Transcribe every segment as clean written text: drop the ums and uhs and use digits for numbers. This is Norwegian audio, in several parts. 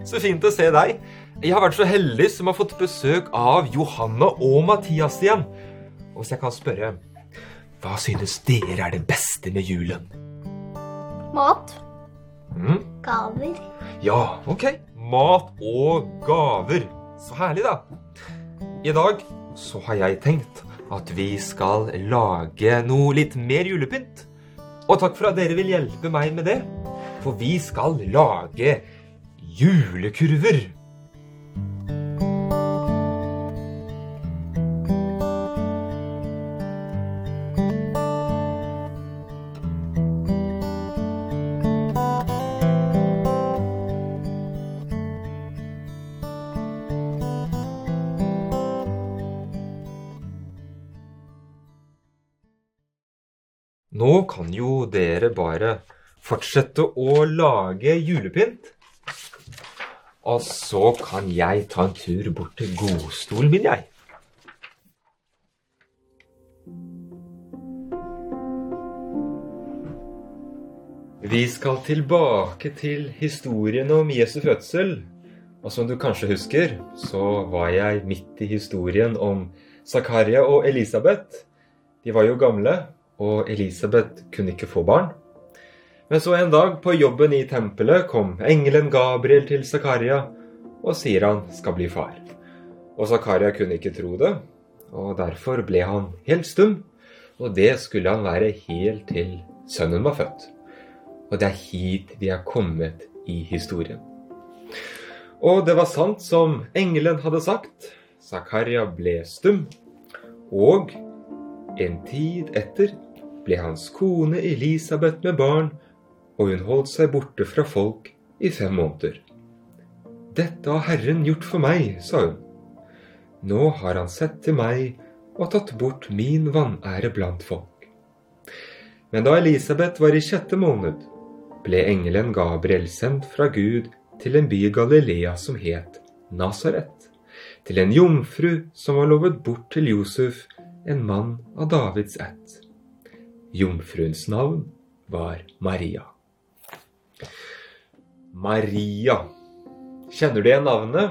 Så fint å se deg. Jeg har vært så heldig som har fått besøk av Johanna og Mathias igjen. Og hvis jeg kan spørre, hva synes dere er det beste med julen? Mat. Gaver. Ja, ok. Mat og gaver. Så herlig da. I dag så har jeg tenkt at vi skal lage noe litt mer julepynt. Og takk for at dere vil hjelpe meg med det. For vi skal lage julekurver. Nå kan jo dere bare fortsette å lage julepynt. Og så kan jeg ta en tur bort til godstolen min, jeg. Vi skal tilbake til historien om Jesu fødsel. Og som du kanskje husker, så var jeg midt i historien om Zakaria og Elisabeth. De var jo gamle, og Elisabeth kunne ikke få barn. Men så en dag på jobben i tempelet kom engelen Gabriel til Zakaria og sier han skal bli far. Og Zakaria kunne ikke tro det, og derfor ble han helt stum, og det skulle han være helt til sønnen var født. Og det er hit vi er kommet i historien. Og det var sant som engelen hadde sagt. Zakaria ble stum, og en tid etter ble hans kone Elisabeth med barn, og hun holdt seg borte fra folk i 5 måneder. Dette har Herren gjort for meg, sa hun. Nå har han sett til meg og tatt bort min vanære blant folk. Men da Elisabeth var i 6. måned, ble engelen Gabriel sendt fra Gud til en by i Galilea som het Nazaret, til en jomfru som var lovet bort til Josef, en mann av Davids ett. Jomfruens navn var Maria. Maria. Kjenner du igjen navnet?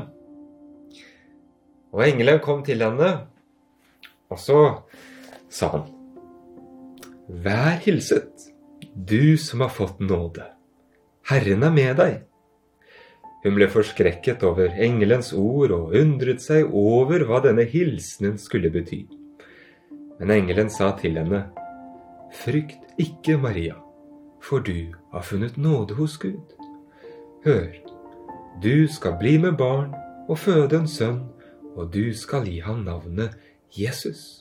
Og engelen kom til henne, og så sa han, Vær hilset, du som har fått nåde. Herren er med deg. Hun ble forskrekket over engelens ord og undret seg over hva denne hilsenen skulle bety. Men engelen sa til henne, Frykt ikke, Maria, for du har funnet nåde hos Gud. Hør, du skal bli med barn og føde en sønn, og du skal gi ham navnet Jesus.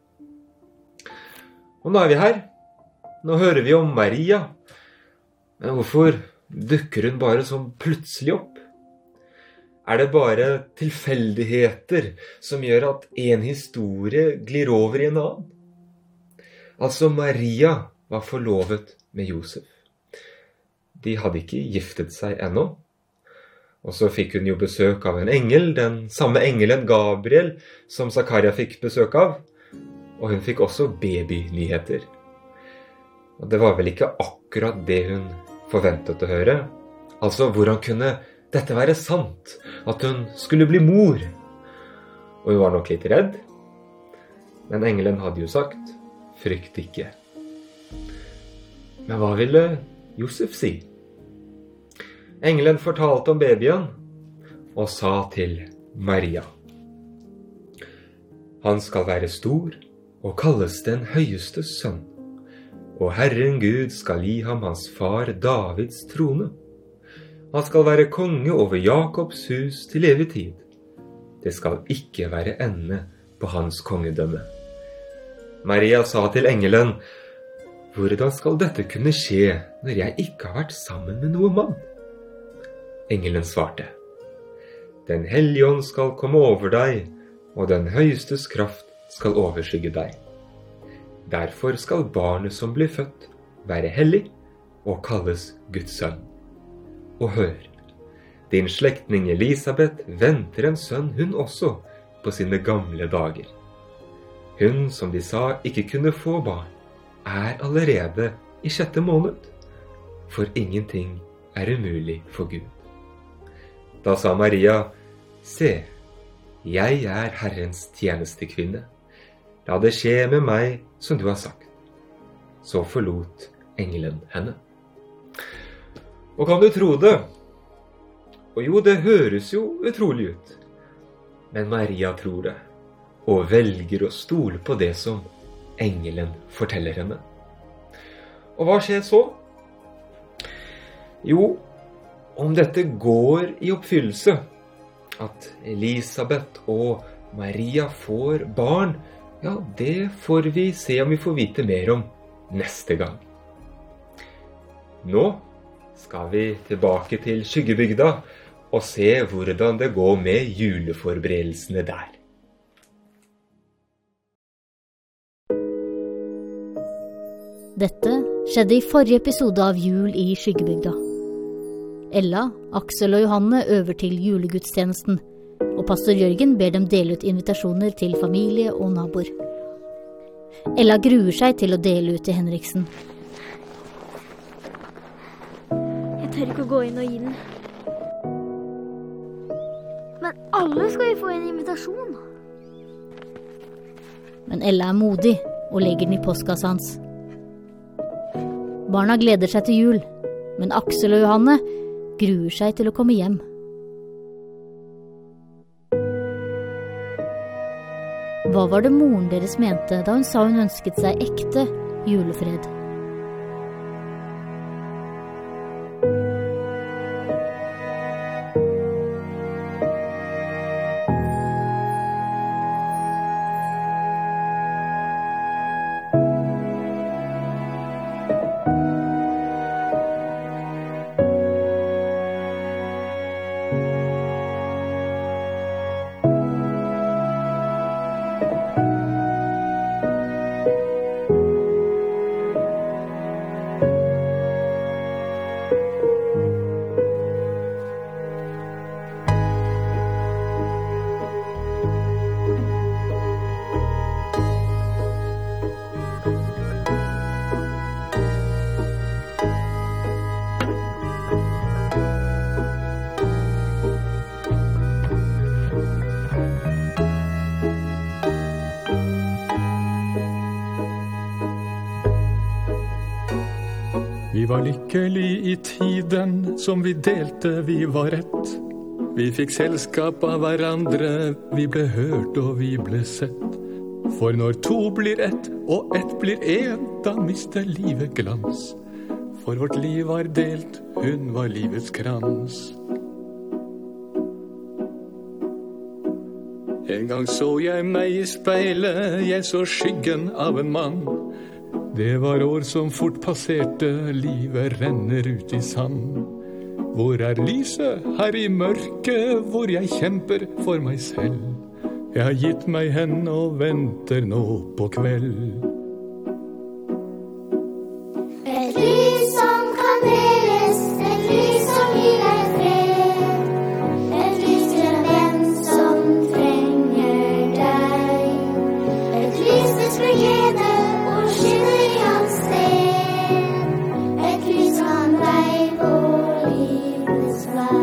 Og nå er vi her. Nå hører vi om Maria. Men hvorfor dukker hun bare sånn plutselig opp? Er det bare tilfeldigheter som gjør at en historie glir over i en annen? Altså, Maria var forlovet med Josef. De hadde ikke giftet seg ennå. Og så fikk hun jo besøk av en engel, den samme engelen Gabriel som Zakaria fikk besøk av. Og hun fikk også babynyheter. Og det var vel ikke akkurat det hun forventet å høre. Altså, hvordan kunne dette være sant? At hun skulle bli mor? Og hun var nok litt redd. Men engelen hadde jo sagt, frykt ikke. Men hva ville Josef si? Engelen fortalte om babyen og sa til Maria, Han skal være stor og kalles den høyestes sønn, og Herren Gud skal gi ham hans far Davids trone. Han skal være konge over Jakobs hus til evig tid. Det skal ikke være ende på hans kongedømme. Maria sa til engelen, Hvordan skal dette kunne skje når jeg ikke har vært sammen med noen mann? Engelen svarte, Den hellige ånd skal komme over deg, og den høyestes kraft skal overskygge deg. Derfor skal barnet som blir født være hellig og kalles Guds sønn. Og hør, din slektning Elisabeth venter en sønn hun også på sine gamle dager. Hun som de sa ikke kunne få barn, er allerede i 6. måned, for ingenting er umulig for Gud. Da sa Maria, «Se, jeg Herrens tjenestekvinne. La det skje med meg som du har sagt.» Så forlot engelen henne. Og kan du tro det? Og jo, det høres jo utrolig ut. Men Maria tror det, og velger å stole på det som engelen forteller henne. Og hva skjer så? Jo, om dette går i oppfyllelse, at Elisabeth og Maria får barn, ja, det får vi se om vi får vite mer om neste gang. Nå skal vi tilbake til Skyggebygda og se hvordan det går med juleforberedelsene der. Dette skjedde i forrige episode av Jul i Skyggebygda. Ella, Aksel og Johanne øver til julegudstjenesten, og pastor Jørgen ber dem dele ut invitasjoner til familie og naboer. Ella gruer seg til å dele ut til Henriksen. Jeg tør ikke å gå inn og gi den. Men alle skal jo få en invitasjon. Men Ella er modig og legger den i postkassa hans. Barna gleder seg til jul, men Aksel og Johanne gruer seg til å komme hjem. Hva var det moren deres mente da hun sa hun ønsket seg ekte julefred? Vi var lykkelig i tiden som vi delte, vi var rett. Vi fikk selskap av hverandre, vi ble hørt og vi ble sett. For når to blir ett, og ett blir en, da mister livet glans. For vårt liv var delt, hun var livets krans. En gang så jeg meg i speilet, jeg så skyggen av en mann. Det var år som fort passerte, livet renner ut i sand. Hvor er lyset her i mørket, hvor jeg kjemper for meg selv? Jeg har gitt meg hen og venter nå på kveld. Et lys som kan deles, et lys som gir deg fred. Et lys til en venn som trenger deg. Et lys til sprer glede og skinner i hans sted. Et lys kan vei på livets vei.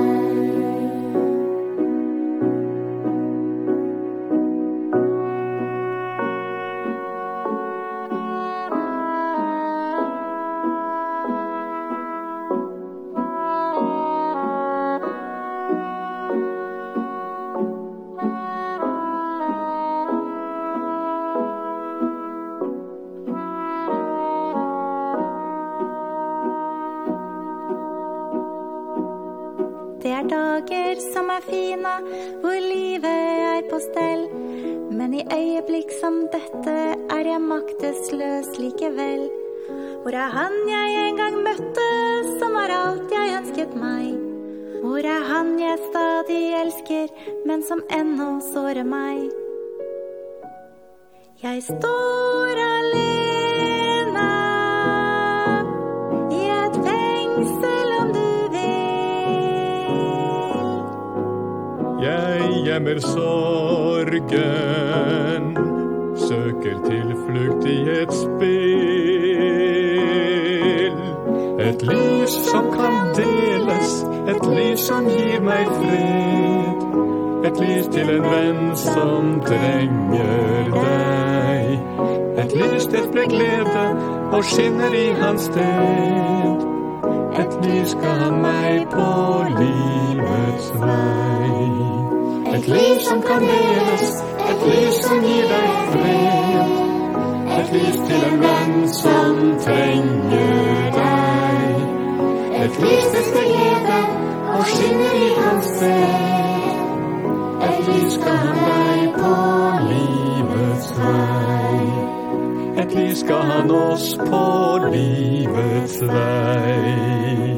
Det er dager som er fine, hvor livet er på stell. Men i øyeblikk som dette er jeg maktesløs likevel. Hvor er han jeg en gang møtte, som var alt jeg ønsket meg? Hvor er han jeg stadig elsker, men som ennå sårer meg? Jeg står alene i et fengsel om du Jeg gjemmer sorgen, søker tilflukt i et spill. Et lys som kan deles, et lys som gir meg fred. Et lys til en venn som trenger deg. Et lys det ble glede og skinner i hans sted. Et lys ga meg på livets vei. Et lys som kan deles, et lys som gir deg fred. Et lys til en venn som trenger deg. Et lys det ble glede og skinner i hans sted. Et lys ga meg på livets vei. Et lys ga han oss på livets vei.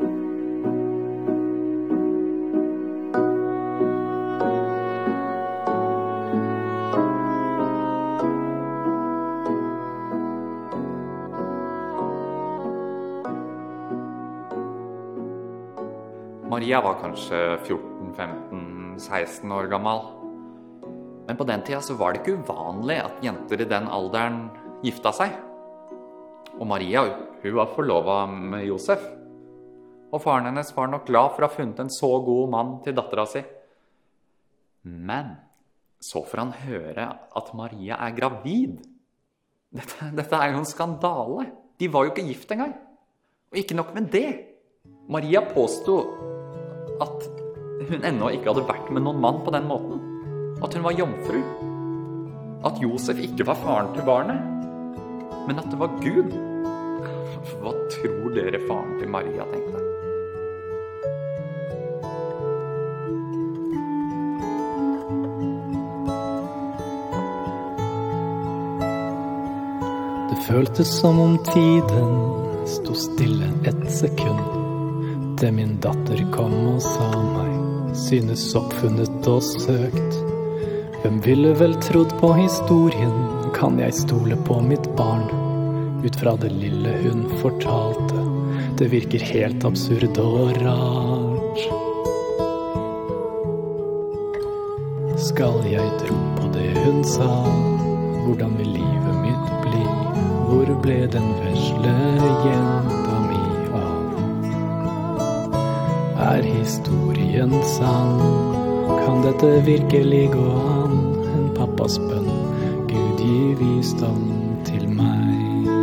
Maria var kanskje 14, 15, 16 år gammel. Men på den tida så var det ikke uvanlig at jenter i den alderen gifta seg. Og Maria, hun var forlovet med Josef. Og faren hennes var nok glad for å ha funnet en så god mann til datteren sin. Men så får han høre at Maria er gravid. Dette er jo en skandale. De var jo ikke gift engang. Og ikke nok med det. Maria påstod at hun ennå ikke hadde vært med noen mann på den måten. At hun var jomfru. At Josef ikke var faren til barnet. Men at det var Gud. Hva tror dere faren til Maria tenkte? Det føltes som om tiden stod stille et sekund. Det min datter kom og sa meg, synes oppfunnet og søkt. Hvem ville vel trodd på historien, kan jeg stole på mitt barn? Ut fra det lille hun fortalte, det virker helt absurd og rart. Skal jeg tro på det hun sa? Hvordan vil livet mitt bli? Hvor ble den vesle jenta mi? Er historien sann? Kan dette virkelig gå an? En pappas bønn, Gud gi visdom til meg.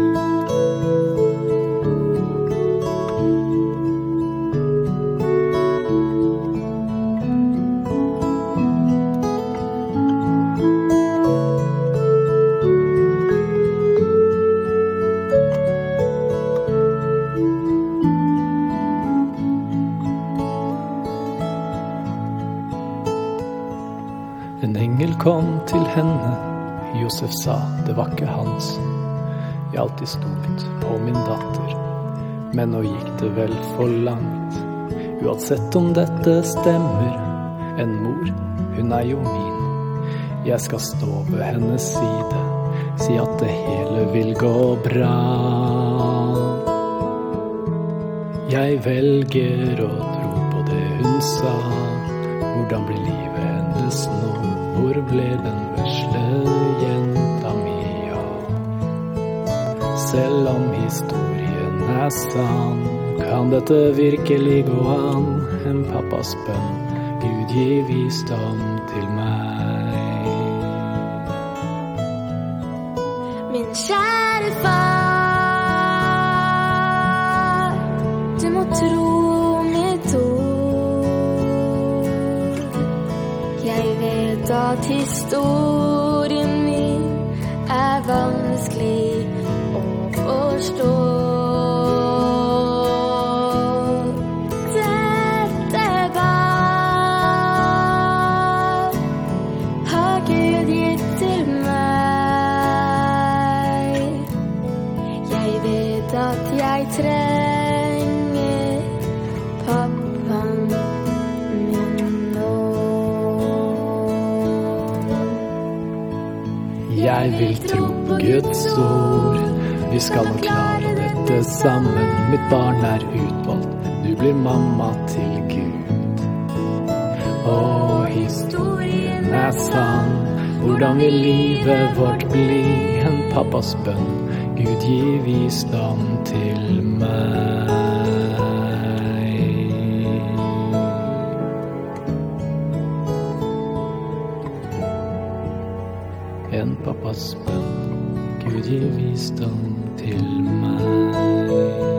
En engel kom til henne, Josef sa det var ikke hans. Jeg alltid stolt på min datter, men nå gikk det vel for langt. Uansett om dette stemmer, en mor, hun er jo min. Jeg skal stå ved hennes side, si at det hele vil gå bra. Jeg velger å tro på det hun sa. Hvordan blir livet hennes nå? Hvor ble den vesle jenta mi av? Selv om historien er sann, kan dette virkelig gå an? En pappas bønn, Gud gi visdom til meg. Min kjære far, du må tro mitt ord. Jeg vet at historien min er vanskelig å forstå. Dette barn har Gud gitt til meg. Jeg vet at jeg trenger pappaen min nå. Jeg vil tro på Guds ord. Vi skal nok klare dette sammen. Mitt barn er utvalgt. Du blir mamma til Gud. Og historien er sann. Hvordan vil livet vårt bli? En pappas bønn, Gud gi visdom til meg. En pappas bønn, Gud gi visdom til meg.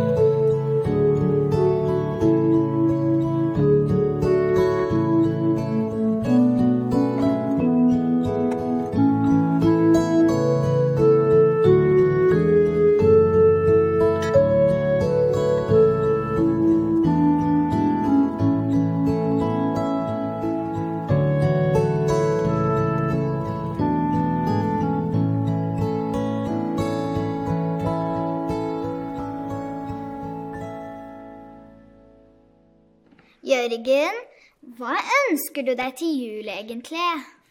Jørgen, hva ønsker du deg til jul egentlig?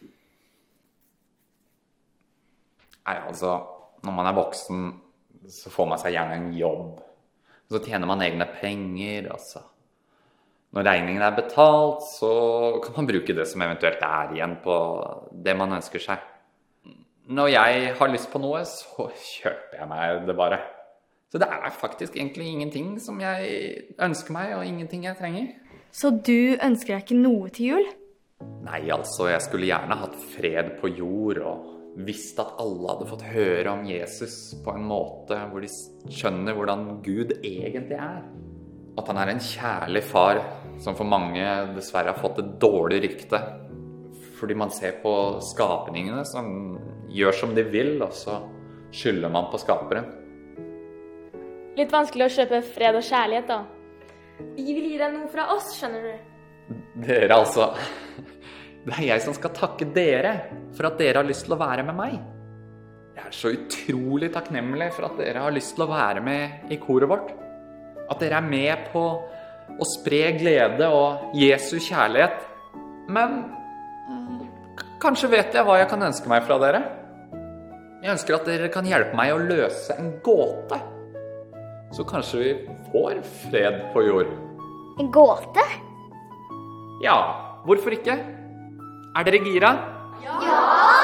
Nei, altså, når man voksen, så får man seg gjerne en jobb. Så tjener man egne penger, altså. Når regningen betalt, så kan man bruke det som eventuelt igjen på det man ønsker seg. Når jeg har lyst på noe, så kjøper jeg meg det bare. Så det faktisk egentlig ingenting som jeg ønsker meg, og ingenting jeg trenger. Så du ønsker deg ikke noe til jul? Nei, altså, jeg skulle gjerne hatt fred på jord, og visst at alle hadde fått høre om Jesus på en måte hvor de skjønner hvordan Gud egentlig At han en kjærlig far, som for mange dessverre har fått et dårlig rykte. Fordi man ser på skapningene som gjør som de vil, og så skylder man på skaperen. Litt vanskelig å kjøpe fred og kjærlighet, da. Vi vil gi deg noe fra oss, skjønner du. Dere altså, det jeg som skal takke dere for at dere har lyst til å være med meg. Jeg så utrolig takknemlig for at dere har lyst til å være med i koret vårt. At dere med på å spre glede og Jesu kjærlighet. Men kanskje vet jeg hva jeg kan ønske meg fra dere. Jeg ønsker at dere kan hjelpe meg å løse en gåte. Så kanskje vi får fred på jord. En gåte? Ja, hvorfor ikke? Dere gira? Ja!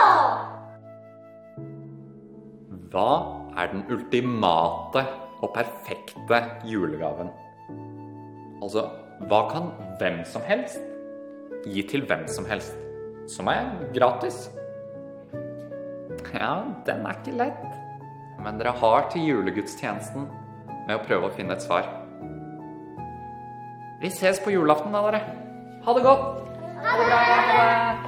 Hva den ultimate og perfekte julegaven? Altså, hva kan hvem som helst gi til hvem som helst, som gratis? Ja, den ikke lett. Men dere har til julegudstjenesten med å prøve å finne et svar. Vi ses på julaften da, dere. Ha det godt! Ha det bra! Ha det!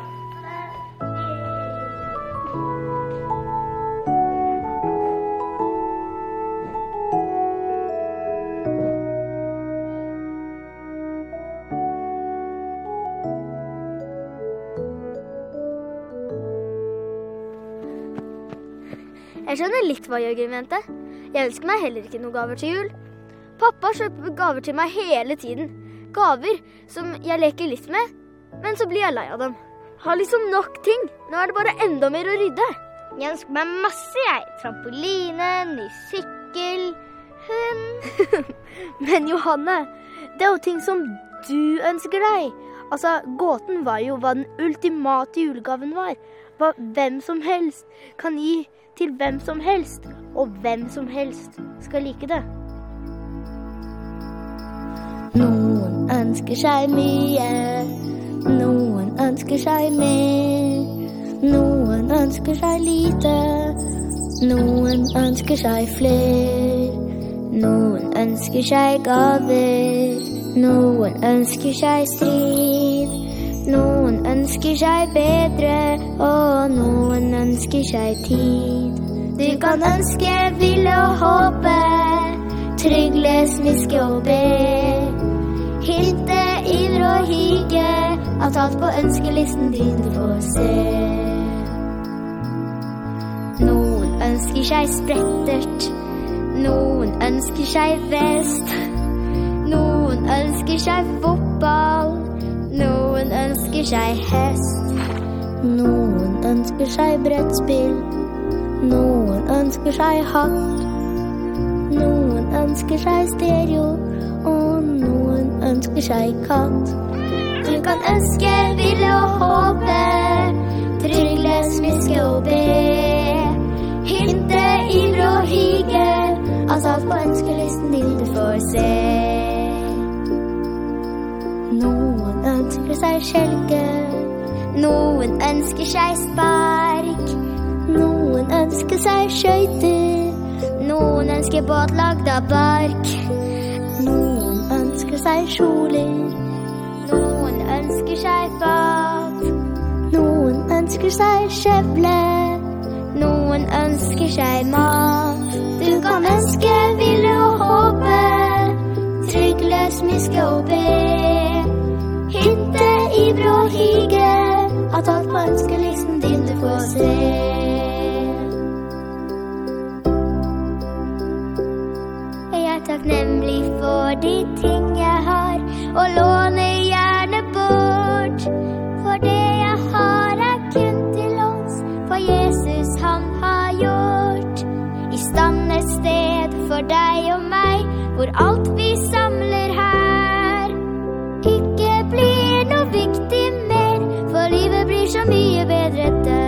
Jeg skjønner litt hva Jørgen mente. Jeg ønsker meg heller ikke noen gaver til jul. Pappa kjøper gaver til meg hele tiden. Gaver som jeg leker litt med, men så blir jeg lei av dem. Har liksom nok ting. Nå det bare enda mer å rydde. Jeg ønsker meg masse, jeg. Trampoline, ny sykkel, hund. Men Johanne, det jo ting som du ønsker deg. Altså, gåten var jo hva den ultimate julegaven var. Hva hvem som helst kan gi til hvem som helst, og hvem som helst skal like det. Noen ønsker seg mye, noen ønsker seg mer, noen ønsker seg lite, noen ønsker seg fler, noen ønsker seg gaver, noen ønsker seg strid, noen ønsker seg bedre, og noen ønsker seg tid. Du kan ønske, ville og håpe, trygle, smiske og be. Hinte, ivre og hige, at alt på ønskelisten din du får se. Noen ønsker seg sprettert, noen ønsker seg vest, noen ønsker seg fotball, noen ønsker seg hest. Noen ønsker seg brettspill, noen ønsker seg hatt, noen ønsker seg stereo, og noen ønsker seg katt. Du kan ønske, ville og håpe, trygle, smiske og be. Hinte, ivre og hige, bølge. Noen ønsker seg spark, noen ønsker seg skøyter, noen ønsker båt lagd av bark, noen ønsker seg kjoler, noen ønsker seg fat, noen ønsker seg skjevle, noen ønsker seg mat. Du kan ønske, ville og håpe, trygle, smiske og be, hinte, ibre og hige, at alt på ønskelisten din du får se. Jeg er takknemlig for de ting jeg har, og låner gjerne bort. For det jeg har er kun til oss, for Jesus han har gjort. I stand et sted for deg og meg, hvor alt vi samler her ikke blir noe viktig mer, for livet blir så mye bedre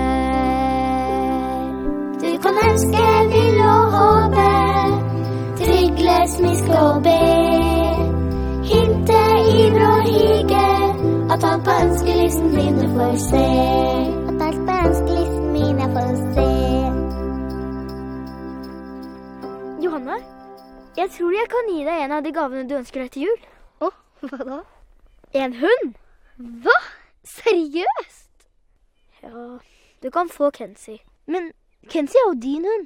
der. Du kan ønske, ville og håpe, trygle, smiske og be, hinte, ibre og hige, at alt på ønskelisten min du får se. At alt på ønskelisten min jeg får se. Johanne, jeg tror jeg kan gi deg en av de gavene du ønsker deg til jul. Hva da? En hund? Hva? Seriøst? Ja, du kan få Kenzie. Men Kenzie er jo din hund.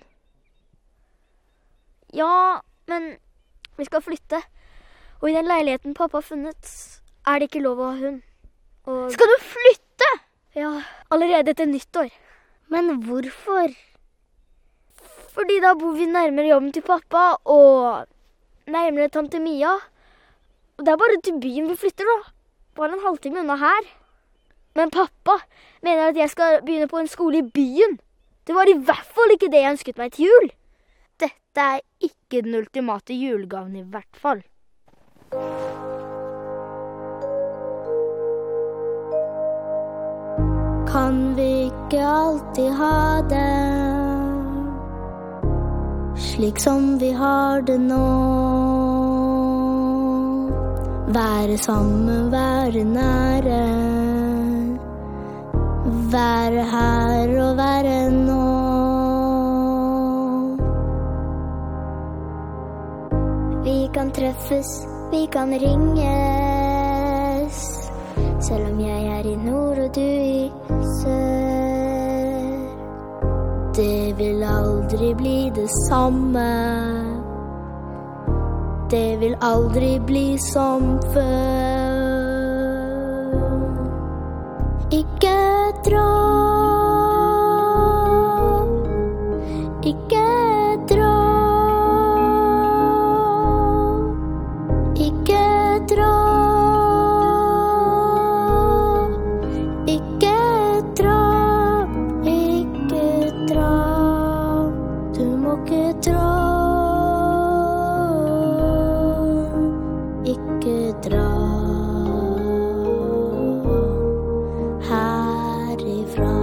Ja, men vi skal flytte. Og i den leiligheten pappa har funnet, er det ikke lov å ha hund. Og... Skal du flytte? Ja, allerede etter nyttår. Men hvorfor? Fordi da bor vi nærmere jobben til pappa, og nærmere tante Mia. Og det er bare til byen vi flytter da. Bare en halvtime unna her. Men pappa mener at jeg skal begynne på en skole i byen. Det var i hvert fall ikke det jeg ønsket meg til jul. Dette er ikke den ultimate julegaven i hvert fall. Kan vi ikke alltid ha det slik som vi har det nå? Være sammen, være nære, være her og være nå. Vi kan treffes, vi kan ringes, selv om jeg er i nord og du i sør. Det vil aldri bli det samme. Det vil aldri bli som før. Ikke dra, ikke dra, ikke dra, ikke dra, ikke dra. Du må ikke dra. Ikke dra herifra.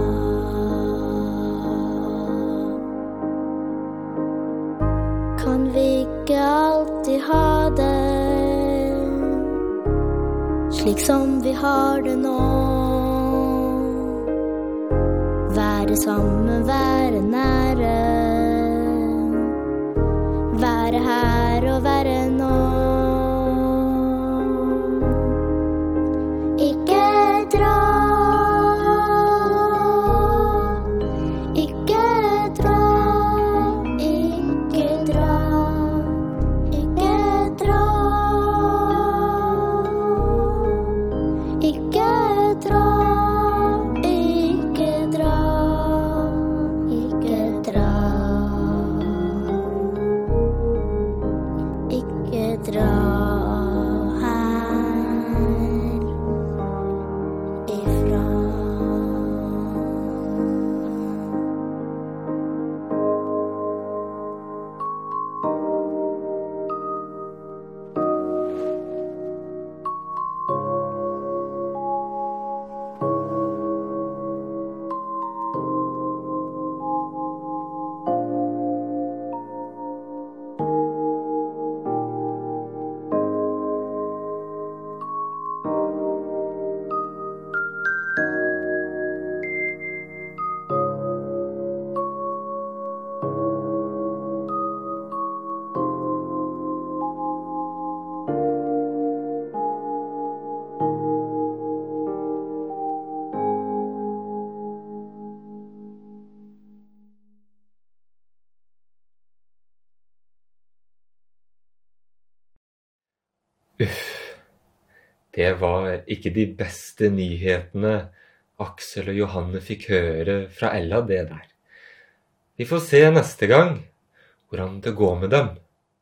Kan vi ikke alltid ha det slik som vi har det nå? Være sammen, være nære, være her og være nå. Ikke dra, ikke dra, ikke dra, ikke dra, ikke dra, ikke dra, ikke dra, ikke Det var ikke de beste nyhetene Aksel og Johanne fikk høre fra Ella, det der. Vi får se neste gang hvordan det går med dem.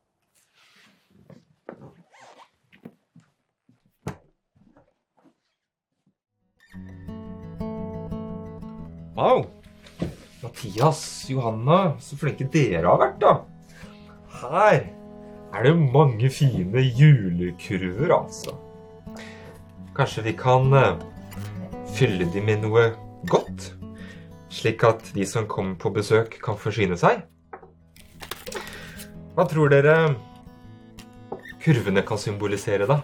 Wow! Mathias, Johanna, så flinke dere har vært da. Her det mange fine julekurver, altså. Kanskje vi kan fylle de med noe godt, slik at de som kommer på besøk kan forsyne seg. Hva tror dere kurvene kan symbolisere da?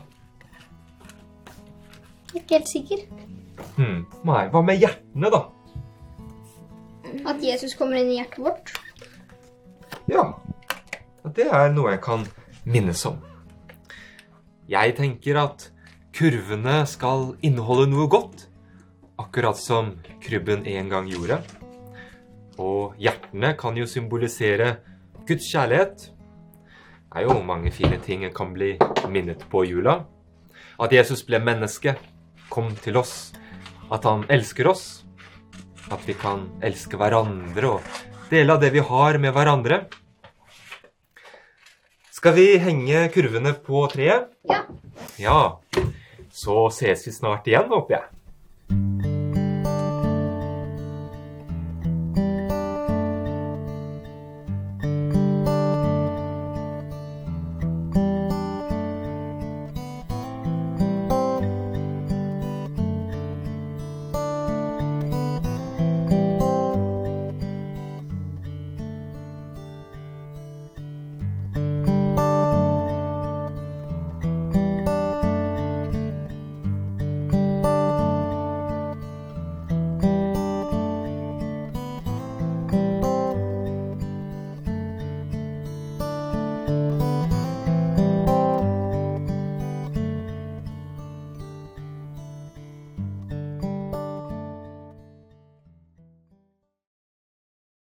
Ikke helt sikker. Nei, hva med hjertene da? At Jesus kommer inn i hjertet vårt. Ja, det noe jeg kan minnes om. Jeg tenker at kurvene skal inneholde noe godt, akkurat som krybben en gang gjorde. Og hjertene kan jo symbolisere Guds kjærlighet. Det jo mange fine ting jeg kan bli minnet på i jula. At Jesus ble menneske, kom til oss, at han elsker oss, at vi kan elske hverandre og dele av det vi har med hverandre. Skal vi henge kurvene på treet? Ja. Ja, så ses vi snart igjen, håper jeg.